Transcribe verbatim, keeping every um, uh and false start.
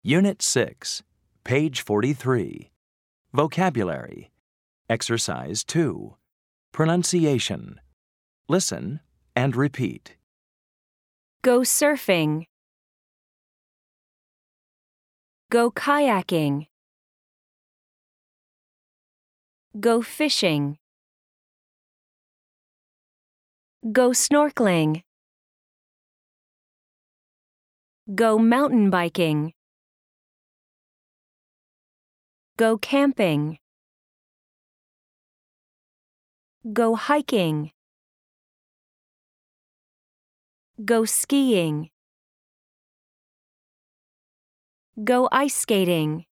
Unit six, page forty-three. Vocabulary. Exercise two. Pronunciation. Listen and repeat. Go surfing. Go kayaking. Go fishing. Go snorkeling. Go mountain biking. Go camping. Go hiking. Go skiing. Go ice skating.